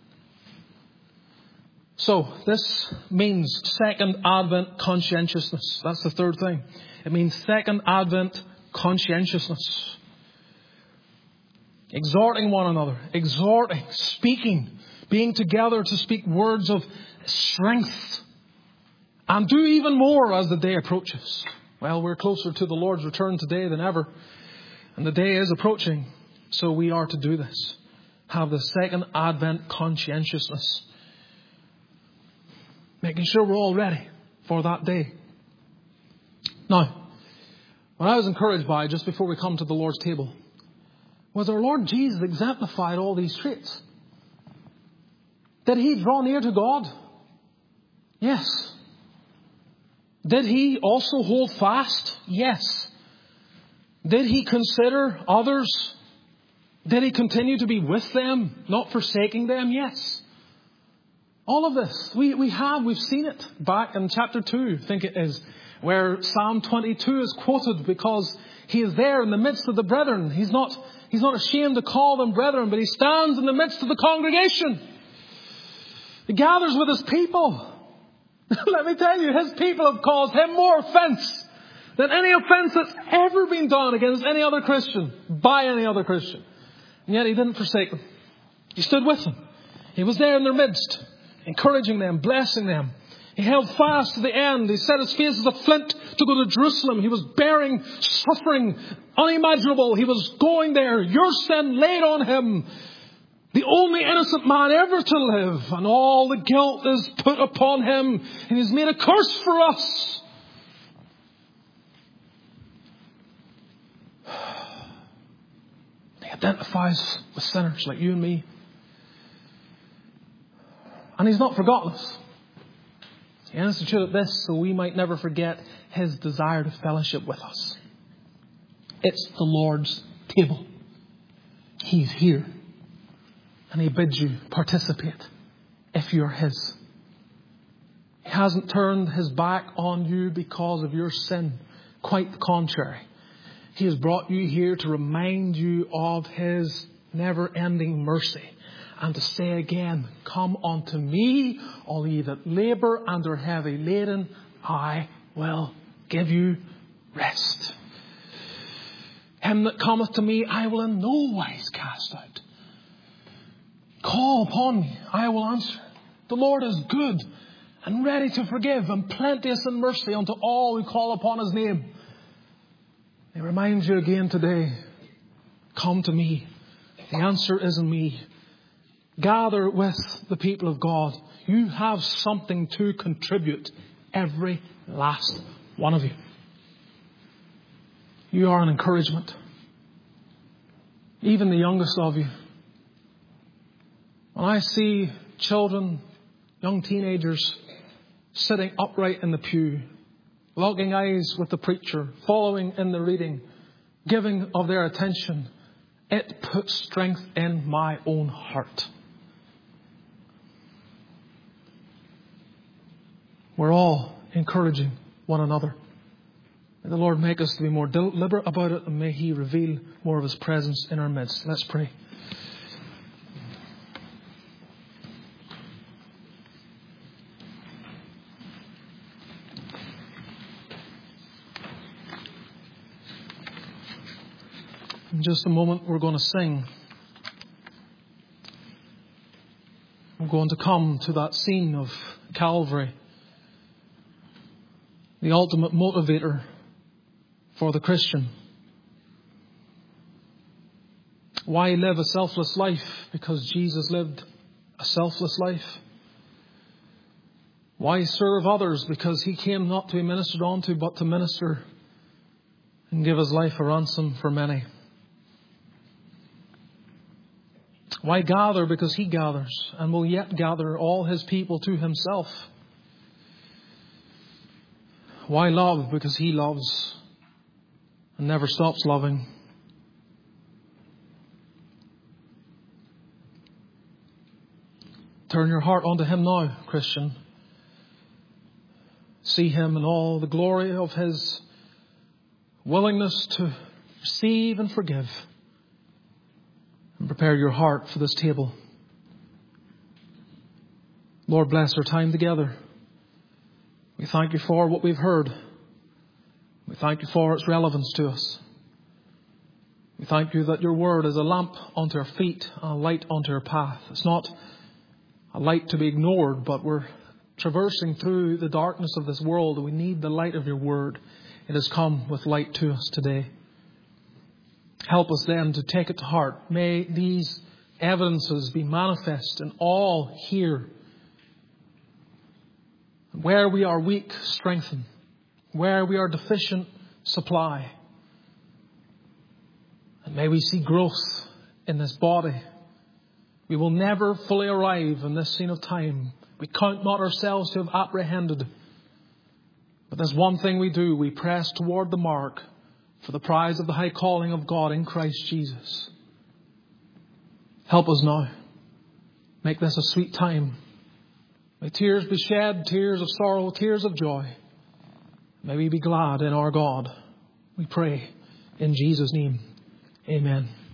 So this means second advent conscientiousness. That's the third thing. It means second advent conscientiousness. Exhorting one another, exhorting, speaking, being together to speak words of strength. And do even more as the day approaches. Well, we're closer to the Lord's return today than ever. And the day is approaching. So we are to do this. Have the second advent conscientiousness. Making sure we're all ready for that day. Now, what I was encouraged by just before we come to the Lord's table was our Lord Jesus exemplified all these traits. Did he draw near to God? Yes. Did he also hold fast? Yes. Did he consider others? Did he continue to be with them, not forsaking them? Yes. All of this, we, we have, we've seen it back in chapter two, I think it is, where Psalm twenty-two is quoted because he is there in the midst of the brethren. He's not, he's not ashamed to call them brethren, but he stands in the midst of the congregation. He gathers with his people. Let me tell you, his people have caused him more offense than any offense that's ever been done against any other Christian, by any other Christian. And yet he didn't forsake them. He stood with them. He was there in their midst, encouraging them, blessing them. He held fast to the end. He set his face as a flint to go to Jerusalem. He was bearing suffering unimaginable. He was going there. Your sin laid on him. The only innocent man ever to live. And all the guilt is put upon him. And he's made a curse for us. He identifies with sinners like you and me. And he's not forgotten us. He instituted this so we might never forget his desire to fellowship with us. It's the Lord's table. He's here. And he bids you participate if you're his. He hasn't turned his back on you because of your sin. Quite the contrary. He has brought you here to remind you of his never-ending mercy. And to say again, come unto me, all ye that labour and are heavy laden, I will give you rest. Him that cometh to me, I will in no wise cast out. Call upon me, I will answer. The Lord is good and ready to forgive and plenteous in mercy unto all who call upon his name. He reminds you again today, come to me. The answer is in me. Gather with the people of God. You have something to contribute, every last one of you. You are an encouragement. Even the youngest of you. When I see children, young teenagers, sitting upright in the pew, locking eyes with the preacher, following in the reading, giving of their attention, it puts strength in my own heart. We're all encouraging one another. May the Lord make us to be more deliberate about it, and may he reveal more of his presence in our midst. Let's pray. In just a moment, we're going to sing. We're going to come to that scene of Calvary. The ultimate motivator for the Christian. Why live a selfless life? Because Jesus lived a selfless life. Why serve others? Because he came not to be ministered unto, but to minister and give his life a ransom for many. Why gather? Because he gathers and will yet gather all his people to himself. Why love? Because he loves and never stops loving. Turn your heart unto him now, Christian. See him in all the glory of his willingness to receive and forgive. And prepare your heart for this table. Lord, bless our time together. We thank you for what we've heard. We thank you for its relevance to us. We thank you that your word is a lamp unto our feet and a light unto our path. It's not a light to be ignored, but we're traversing through the darkness of this world. We need the light of your word. It has come with light to us today. Help us then to take it to heart. May these evidences be manifest in all here. Where we are weak, strengthen. Where we are deficient, supply. And may we see growth in this body. We will never fully arrive in this scene of time. We count not ourselves to have apprehended. But there's one thing we do. We press toward the mark for the prize of the high calling of God in Christ Jesus. Help us now. Make this a sweet time. May tears be shed, tears of sorrow, tears of joy. May we be glad in our God. We pray in Jesus' name. Amen.